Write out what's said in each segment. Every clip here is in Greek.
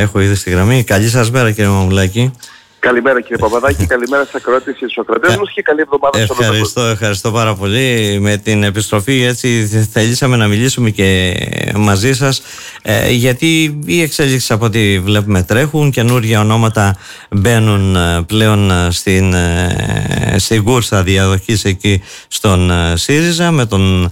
έχω ήδη στη γραμμή. Καλή σας μέρα, κύριε Μαμουλάκη. Καλημέρα, κύριε Παπαδάκη, καλημέρα στους ακροατές και στους ακροατές μας και καλή εβδομάδα σε όλους. Ευχαριστώ πάρα πολύ. Με την επιστροφή έτσι θελήσαμε να μιλήσουμε και μαζί σας, γιατί οι εξέλιξεις από ό,τι βλέπουμε τρέχουν, καινούργια ονόματα μπαίνουν πλέον στην κούρσα διαδοχής εκεί στον ΣΥΡΙΖΑ με τον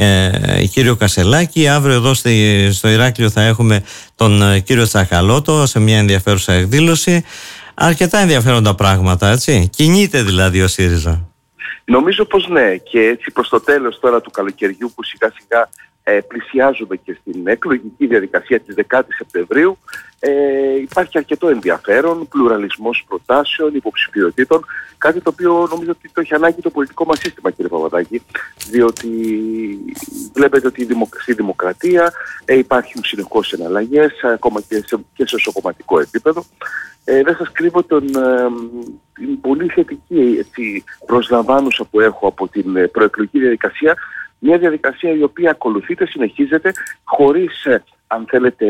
κύριο Κασελάκη. Αύριο εδώ στο Ηράκλειο θα έχουμε τον κύριο Τσακαλώτο σε μια ενδιαφέρουσα εκδήλωση. Αρκετά ενδιαφέροντα πράγματα, έτσι. Κινείται δηλαδή ο ΣΥΡΙΖΑ. Νομίζω πως ναι, και έτσι προς το τέλος τώρα του καλοκαιριού που σιγά σιγά πλησιάζουμε και στην εκλογική διαδικασία της 10ης Σεπτεμβρίου, υπάρχει αρκετό ενδιαφέρον, πλουραλισμός προτάσεων, υποψηφιωτήτων, κάτι το οποίο νομίζω ότι το έχει ανάγκη το πολιτικό μας σύστημα, κύριε Παπαδάκη, διότι βλέπετε ότι στη δημοκρατία υπάρχουν συνεχώς εναλλαγές, ακόμα και σε σοκομματικό επίπεδο. Δεν σας κρύβω την πολύ θετική προσλαμβάνουσα που έχω από την προεκλογική διαδικασία, μια διαδικασία η οποία ακολουθείται, συνεχίζεται, χωρίς, αν θέλετε,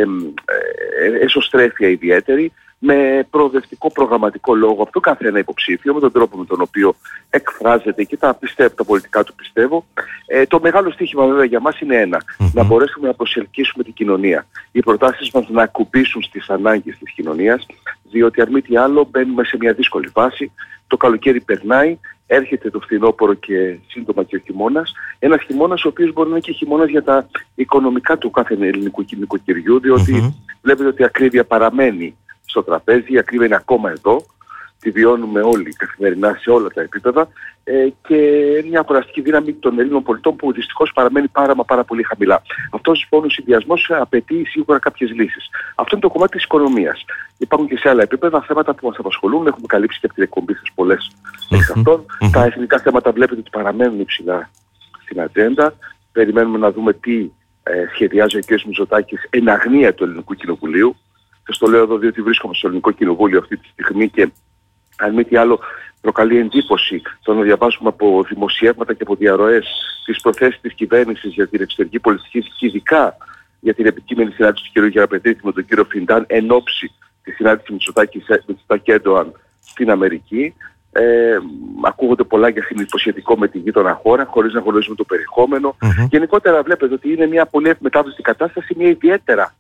εσωστρέφεια ιδιαίτερη, με προοδευτικό προγραμματικό λόγο αυτό κάθε ένα υποψήφιο, με τον τρόπο με τον οποίο εκφράζεται και τα πολιτικά του πιστεύω. Το μεγάλο στοίχημα βέβαια για μας είναι να μπορέσουμε να προσελκύσουμε την κοινωνία. Οι προτάσεις μας να ακουμπήσουν στις ανάγκες της κοινωνίας, διότι αν μη τι άλλο μπαίνουμε σε μια δύσκολη φάση. Το καλοκαίρι περνάει, έρχεται το φθινόπωρο και σύντομα και ο χειμώνας. Ένας χειμώνας ο οποίος μπορεί να είναι και χειμώνας για τα οικονομικά του κάθε ελληνικού νοικοκυριού, διότι βλέπετε ότι η ακρίβεια παραμένει στο τραπέζι, η ακρίβεια είναι ακόμα εδώ, τη βιώνουμε όλοι καθημερινά σε όλα τα επίπεδα, και μια αγοραστική δύναμη των Ελλήνων πολιτών που δυστυχώς παραμένει πάρα πολύ χαμηλά. Αυτός λοιπόν ο συνδυασμός απαιτεί σίγουρα κάποιες λύσεις. Αυτό είναι το κομμάτι της οικονομίας. Υπάρχουν και σε άλλα επίπεδα θέματα που μας απασχολούν, έχουμε καλύψει και από την εκπομπή σας πολλές εξ αυτών. Τα εθνικά θέματα βλέπετε ότι παραμένουν υψηλά στην ατζέντα. Περιμένουμε να δούμε τι σχεδιάζει ο κ. Μητσοτάκης εν αγνία του Ελληνικού Κοινοβουλίου. Σας το λέω εδώ διότι βρίσκομαι στο Ελληνικό Κοινοβούλιο αυτή τη στιγμή και αν μη τι άλλο προκαλεί εντύπωση το να διαβάσουμε από δημοσιεύματα και από διαρροές τις προθέσεις της κυβέρνησης για την εξωτερική πολιτική και ειδικά για την επικείμενη συνάντηση του κ. Γεραπετρίτη με τον κ. Φιντάν εν ώψη της συνάντησης Μητσοτάκη Έρντοαν στην Αμερική. Ακούγονται πολλά για υποσχετικό με τη γείτονα χώρα χωρίς να γνωρίζουμε το περιεχόμενο. Γενικότερα βλέπετε ότι είναι μια πολύ μετάβαση κατάσταση, μια ιδιαίτερα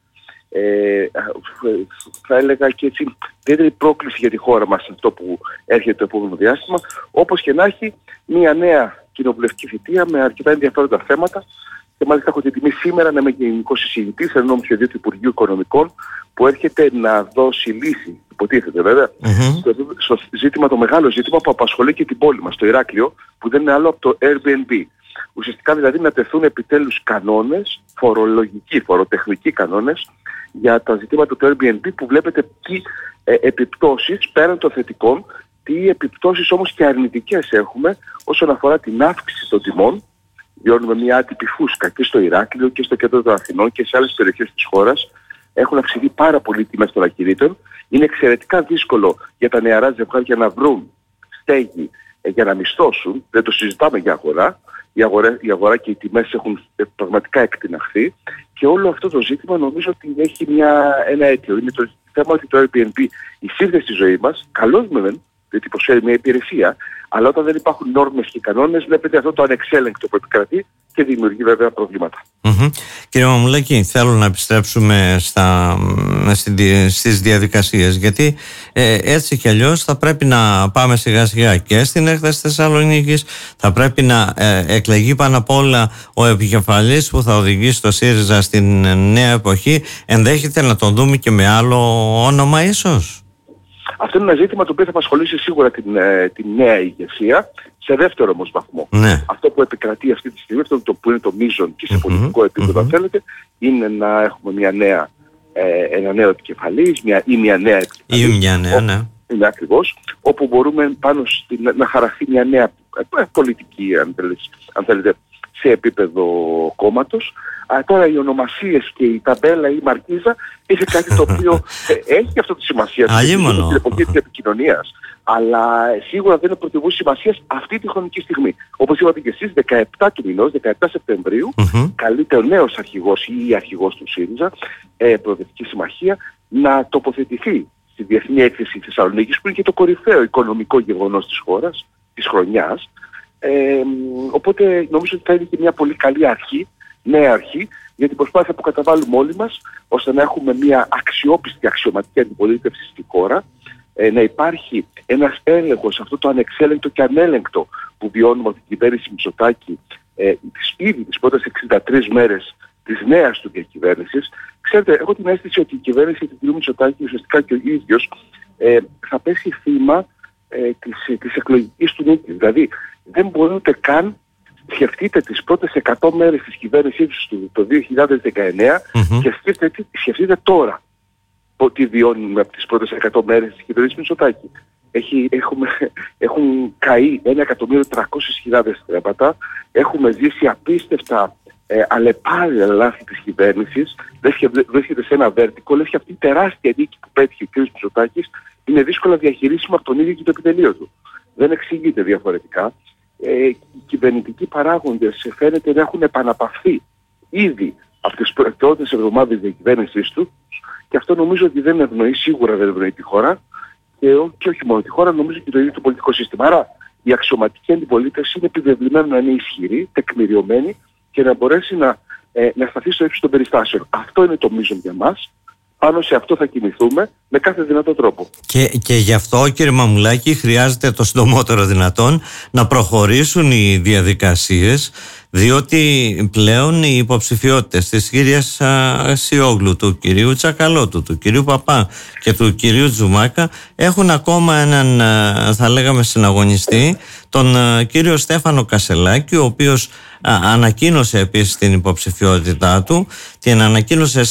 θα έλεγα και έτσι ιδιαίτερη πρόκληση για τη χώρα μας αυτό που έρχεται το επόμενο διάστημα, όπως και να έχει μια νέα κοινοβουλευτική θητεία με αρκετά ενδιαφέροντα θέματα και μάλιστα έχω την τιμή σήμερα να είμαι γενικός εισηγητής ενός σχεδίου του Υπουργείου Οικονομικών που έρχεται να δώσει λύση, υποτίθεται βέβαια, στο ζήτημα, το μεγάλο ζήτημα που απασχολεί και την πόλη μας, το Ηράκλειο, που δεν είναι άλλο από το Airbnb. Ουσιαστικά δηλαδή να τεθούν επιτέλους κανόνες, φορολογικοί, φοροτεχνικοί κανόνες για τα ζητήματα του Airbnb που βλέπετε τι επιπτώσεις πέραν των θετικών, τι επιπτώσεις όμως και αρνητικές έχουμε όσον αφορά την αύξηση των τιμών. Βιώνουμε μια άτυπη φούσκα και στο Ηράκλειο και στο κέντρο των Αθηνών και σε άλλες περιοχές της χώρας. Έχουν αυξηθεί πάρα πολύ τιμές των ακινήτων. Είναι εξαιρετικά δύσκολο για τα νεαρά ζευγάρια να βρουν στέγη για να μισθώσουν. Δεν το συζητάμε για αγορά. Η αγορά και οι τιμές έχουν πραγματικά εκτιναχθεί και όλο αυτό το ζήτημα νομίζω ότι έχει ένα αίτιο. Είναι το θέμα ότι το Airbnb εισήλθε στη ζωή μας, καλώς μεν, διότι προσφέρει μια υπηρεσία, αλλά όταν δεν υπάρχουν νόρμες και κανόνες βλέπετε αυτό το ανεξέλεγκτο που επικρατεί και δημιουργεί βέβαια προβλήματα. Κύριε Μαμουλάκη, θέλω να επιστρέψουμε στις διαδικασίες, γιατί έτσι κι αλλιώς θα πρέπει να πάμε σιγά σιγά και στην έκταση Θεσσαλονίκης, θα πρέπει να εκλεγεί πάνω απ' όλα ο επικεφαλής που θα οδηγήσει το ΣΥΡΙΖΑ στην νέα εποχή. Ενδέχεται να τον δούμε και με άλλο όνομα ίσως? Αυτό είναι ένα ζήτημα το οποίο θα απασχολήσει σίγουρα την νέα ηγεσία, σε δεύτερο όμως βαθμό. Ναι. Αυτό που επικρατεί αυτή τη στιγμή, αυτό που είναι το μείζον και σε πολιτικό επίπεδο, αν θέλετε, είναι να έχουμε ένα νέο επικεφαλής, μια νέα επικεφαλής. Ναι. Είναι ακριβώς, όπου μπορούμε πάνω να χαραχθεί μια νέα πολιτική, αν θέλετε, σε επίπεδο κόμματος. Τώρα οι ονομασίες και η ταμπέλα ή η μαρκίζα είναι κάτι το οποίο έχει αυτό τη σημασία στην εποχή της επικοινωνίας. Αλλά σίγουρα δεν είναι πρωτοβουλία σημασίας αυτή τη χρονική στιγμή. Όπως είπατε και εσείς, 17 του μηνός, 17 Σεπτεμβρίου, καλείται ο νέος αρχηγός ή η αρχηγός του ΣΥΡΙΖΑ, προοδευτική συμμαχία, να τοποθετηθεί στη Διεθνή Έκθεση Θεσσαλονίκης, που είναι και το κορυφαίο οικονομικό γεγονός της χώρας, της χρονιάς. Οπότε νομίζω ότι θα είναι και μια πολύ καλή αρχή, νέα αρχή, για την προσπάθεια που καταβάλουμε όλοι μας, ώστε να έχουμε μια αξιόπιστη αξιωματική αντιπολίτευση στη χώρα, να υπάρχει ένας έλεγχος, αυτό το ανεξέλεγκτο και ανέλεγκτο που βιώνουμε από την κυβέρνηση Μητσοτάκη ήδη τις πρώτες 63 μέρες της νέας του διακυβέρνησης. Ξέρετε, έχω την αίσθηση ότι η κυβέρνηση του κ. Μητσοτάκη, ουσιαστικά και ο ίδιος, θα πέσει θύμα της εκλογικής του νίκης. Δηλαδή, δεν μπορεί ούτε καν, σκεφτείτε τις πρώτες 100 μέρες της κυβέρνησης του το 2019 και σκεφτείτε τώρα τι βιώνουμε από τις πρώτες 100 μέρες της κυβέρνησης Μητσοτάκη. Έχουν καεί 1.300.000 θρέπατα, έχουμε ζήσει απίστευτα αλλεπάλληλα λάθη της κυβέρνησης, βρίσκεται σε ένα βέρτικο, λες και αυτή η τεράστια νίκη που πέτυχε ο κ. Μητσοτάκης είναι δύσκολα διαχειρίσιμα από τον ίδιο και το επιτελείο του. Δεν εξηγείται διαφορετικά. Οι κυβερνητικοί παράγοντες φαίνεται να έχουν επαναπαυθεί ήδη από τις πρώτες εβδομάδες διακυβέρνησής του, και αυτό νομίζω ότι δεν ευνοεί, σίγουρα δεν ευνοεί τη χώρα, και όχι μόνο τη χώρα, νομίζω και το ίδιο το πολιτικό σύστημα. Άρα η αξιωματική αντιπολίτευση είναι επιβεβλημένη να είναι ισχυρή, τεκμηριωμένη και να μπορέσει να σταθεί στο ύψος των περιστάσεων. Αυτό είναι το μείζον για μας. Πάνω σε αυτό θα κινηθούμε με κάθε δυνατό τρόπο. Και γι' αυτό, κύριε Μαμουλάκη, χρειάζεται το συντομότερο δυνατόν να προχωρήσουν οι διαδικασίες, διότι πλέον οι υποψηφιότητες της κυρίας Σιόγλου, του κυρίου Τσακαλώτου, του κυρίου Παπά και του κυρίου Τζουμάκα έχουν ακόμα έναν, θα λέγαμε, συναγωνιστή, τον κύριο Στέφανο Κασελάκη, ο οποίος ανακοίνωσε επίσης την υποψηφιότητά του. Την ανακοίνωσε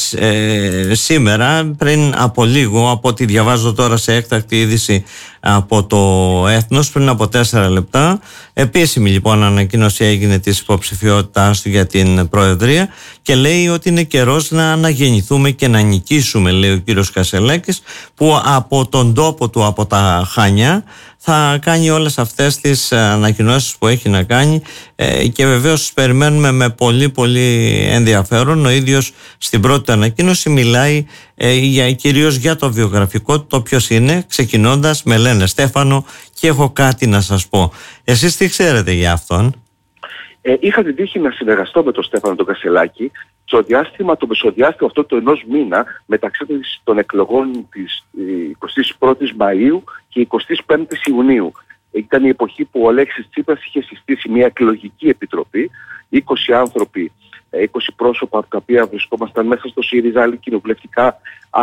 σήμερα, πριν από λίγο, από ό,τι διαβάζω τώρα σε έκτακτη είδηση από το Έθνος, πριν από 4 λεπτά. Επίσημη λοιπόν ανακοίνωση έγινε της υποψηφιότητάς του για την Προεδρία και λέει ότι είναι καιρός να αναγεννηθούμε και να νικήσουμε, λέει ο κύριος Κασελάκης, που από τον τόπο του, από τα Χανιά, θα κάνει όλες αυτές τις ανακοινώσεις που έχει να κάνει, και βεβαίως περιμένουμε με πολύ πολύ ενδιαφέρον. Ο ίδιος στην πρώτη ανακοίνωση μιλάει κυρίως για το βιογραφικό του, το ποιος είναι, ξεκινώντας με λένε Στέφανο και έχω κάτι να σας πω. Εσείς τι ξέρετε για αυτόν? Είχα την τύχη να συνεργαστώ με τον Στέφανο τον Κασελάκη το μεσοδιάστημα αυτό του ενός μήνα μεταξύ των εκλογών της 21ης Μαΐου και 25ης Ιουνίου. Ήταν η εποχή που ο Αλέξης Τσίπρας είχε συστήσει μια εκλογική επιτροπή, 20 άνθρωποι, 20 πρόσωπα από τα οποία βρισκόμασταν μέσα στο ΣΥΡΙΖΑ, άλλοι κοινοβουλευτικά,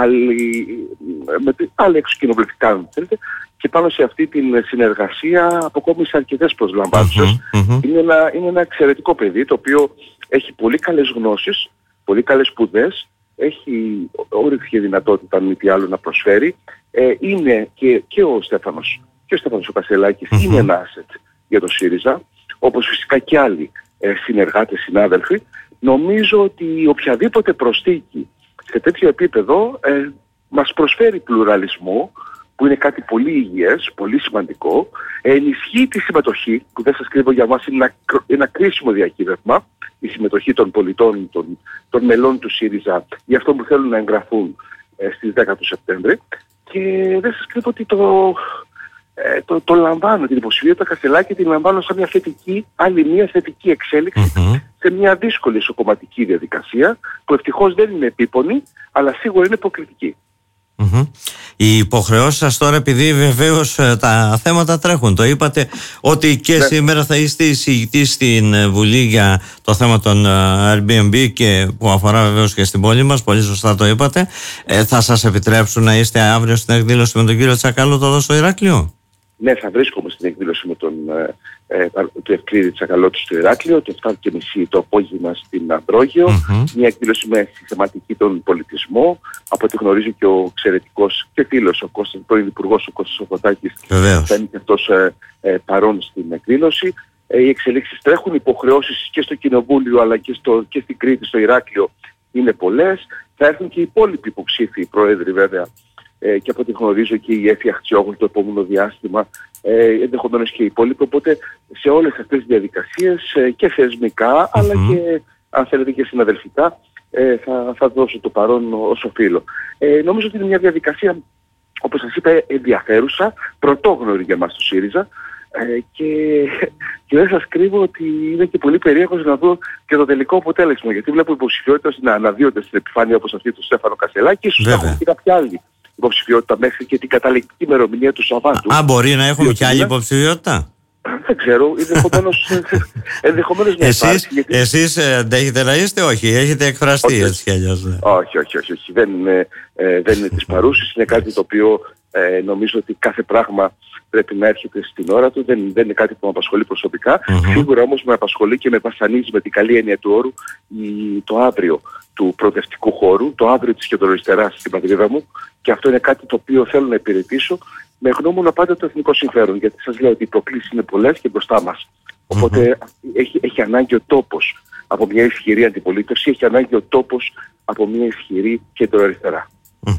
άλλοι εξωκοινοβουλευτικά, αν θέλετε, και πάνω σε αυτή την συνεργασία αποκόμισε αρκετές προσλαμβάνουσες. Είναι ένα εξαιρετικό παιδί, το οποίο έχει πολύ καλές γνώσεις, πολύ καλές σπουδές, έχει όρεξη και δυνατότητα, αν μη τι άλλο, να προσφέρει. Είναι και ο Στέφανος ο Κασελάκης είναι ένα asset για το ΣΥΡΙΖΑ, όπως φυσικά και άλλοι συνεργάτες, συνάδελφοι. Νομίζω ότι οποιαδήποτε προσθήκη σε τέτοιο επίπεδο μας προσφέρει πλουραλισμό, που είναι κάτι πολύ υγιές, πολύ σημαντικό, ενισχύει τη συμμετοχή, που δεν σας κρύβω, για μας είναι ένα κρίσιμο διακύβευμα, η συμμετοχή των πολιτών, των μελών του ΣΥΡΙΖΑ, για αυτό που θέλουν να εγγραφούν στις 10 του Σεπτέμβρη. Και δεν σας κρύβω ότι το λαμβάνω, την υποψηφιότητα Κασελάκη την λαμβάνω σαν μια θετική εξέλιξη σε μια δύσκολη ισοκομματική διαδικασία, που ευτυχώς δεν είναι επίπονη, αλλά σίγουρα είναι υποκριτική. Οι υποχρεώσεις σας τώρα, επειδή βεβαίως τα θέματα τρέχουν, το είπατε ότι και σήμερα θα είστε εισηγητής στην Βουλή για το θέμα των Airbnb, και που αφορά βεβαίως και στην πόλη μας, πολύ σωστά το είπατε. Θα σας επιτρέψουν να είστε αύριο στην εκδήλωση με τον κύριο Τσακαλώτο εδώ στο Ηράκλειο? Ναι, θα βρίσκομαι στην εκδήλωση με του Ευκλήδη Τσακαλώτου στο Ηράκλειο, το 7.30 το απόγευμα στην Ανδρόγειο. Μια εκδήλωση με θεματική τον πολιτισμό. Από ό,τι γνωρίζω και ο εξαιρετικός και φίλος, ο πρώην Υπουργός, ο Κώστας Σοφωτάκης, θα είναι και αυτός παρόν στην εκδήλωση. Οι εξελίξεις τρέχουν, υποχρεώσεις και στο Κοινοβούλιο αλλά και στην Κρήτη, στο Ηράκλειο, είναι πολλές. Θα έρθουν και οι υπόλοιποι υποψήφοι πρόεδροι, βέβαια, και από ό,τι γνωρίζω και η Έφη Αχτσιόγλου το επόμενο διάστημα, ενδεχομένως και οι υπόλοιποι. Οπότε σε όλες αυτές τις διαδικασίες και θεσμικά, αλλά και, αν θέλετε, και συναδελφικά, θα δώσω το παρόν όσο οφείλω. Νομίζω ότι είναι μια διαδικασία, όπως σας είπα, ενδιαφέρουσα, πρωτόγνωρη για μας το ΣΥΡΙΖΑ, και δεν σας κρύβω ότι είναι και πολύ περίεργος να δω και το τελικό αποτέλεσμα, γιατί βλέπω υποψηφιότητες να αναδύονται στην επιφάνεια όπως αυτή του Στέφανο Κασελάκη, ίσως έχουμε και κάποια άλλη υποψηφιότητα μέχρι και την καταληκτική ημερομηνία του Σαββάτου. Μπορεί να έχουμε και άλλη υποψηφιότητα. Δεν ξέρω, ενδεχομένως να υπάρχει. Εσείς αντέχετε να είστε, όχι, έχετε εκφραστεί έτσι κι αλλιώς. Όχι. Δεν είναι της παρούσης, είναι κάτι το οποίο νομίζω ότι κάθε πράγμα πρέπει να έρχεται στην ώρα του, δεν είναι κάτι που με απασχολεί προσωπικά. Σίγουρα όμως με απασχολεί και με βασανίζει με την καλή έννοια του όρου το αύριο του προοδευτικού χώρου, το αύριο της κεντροαριστεράς στην πατρίδα μου, και αυτό είναι κάτι το οποίο θέλω να υπηρετήσω με γνώμονα πάντα το εθνικό συμφέρον, γιατί σας λέω ότι οι προκλήσεις είναι πολλές και μπροστά μας. Οπότε έχει ανάγκη ο τόπος από μια ισχυρή αντιπολίτευση, έχει ανάγκη ο τόπος από μια ισχυρή κεντροαριστερά.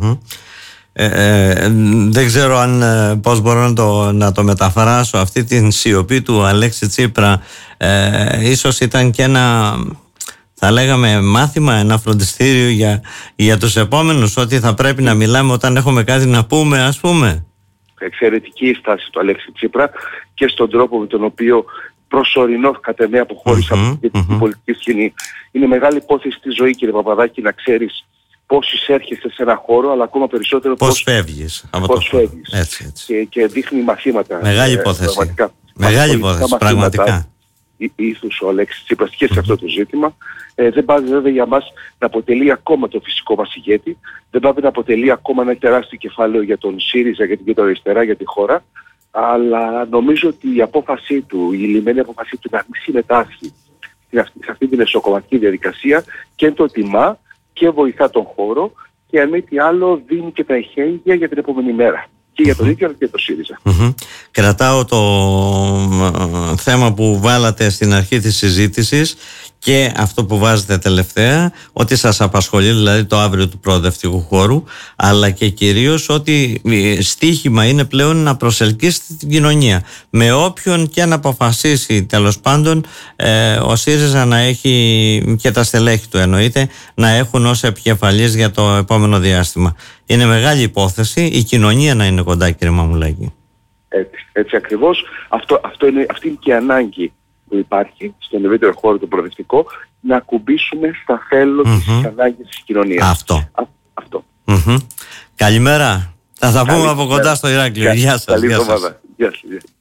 Δεν ξέρω αν πώς μπορώ να το μεταφράσω αυτή την σιωπή του Αλέξη Τσίπρα. Ίσως ήταν και ένα, θα λέγαμε, μάθημα, ένα φροντιστήριο για τους επόμενους, ότι θα πρέπει να μιλάμε όταν έχουμε κάτι να πούμε, ας πούμε. Εξαιρετική η στάση του Αλέξη Τσίπρα και στον τρόπο με τον οποίο προσωρινώς κατ' εμέ αποχώρησε από την πολιτική σκηνή. Είναι μεγάλη υπόθεση στη ζωή, κύριε Παπαδάκη, να ξέρεις πώς εισέρχεσαι σε ένα χώρο, αλλά ακόμα περισσότερο πώς φεύγεις. Και δείχνει μαθήματα. Μεγάλη υπόθεση. Μεγάλη υπόθεση, πραγματικά. Ήθους ο Αλέξης Τσίπρας και σε αυτό το ζήτημα. Δεν πάει βέβαια για μας να αποτελεί ακόμα το φυσικό μας ηγέτη. Δεν πάει να αποτελεί ακόμα ένα τεράστιο κεφάλαιο για τον ΣΥΡΙΖΑ, για την κεντροαριστερά, για τη χώρα. Αλλά νομίζω ότι η απόφασή του, η λυμμένη απόφασή του να μην συμμετάσχει σε αυτή την εσωκομματική διαδικασία και το τιμά και βοηθά τον χώρο, και αν μη τι άλλο δίνει και τα εχέγγυα για την επόμενη μέρα. Και για τον ίδιο αλλά και το ΣΥΡΙΖΑ. Κρατάω το θέμα που βάλατε στην αρχή της συζήτησης και αυτό που βάζετε τελευταία, ότι σας απασχολεί δηλαδή το αύριο του προοδευτικού χώρου, αλλά και κυρίως ότι στίχημα είναι πλέον να προσελκύσετε την κοινωνία. Με όποιον και να αποφασίσει τέλος πάντων ο ΣΥΡΙΖΑ να έχει, και τα στελέχη του εννοείται, να έχουν ως επικεφαλής για το επόμενο διάστημα. Είναι μεγάλη υπόθεση η κοινωνία να είναι κοντά, κύριε Μαμουλάκη. Έτσι ακριβώς. Αυτή είναι και η ανάγκη που υπάρχει στον ευρύτερο χώρο το προοδευτικό, να ακουμπήσουμε στα θέλω της ανάγκης της κοινωνίας. Αυτό. Καλημέρα. Θα τα πούμε από κοντά στο Ηράκλειο. Γεια σας. Καλή εβδομάδα. Γεια σας.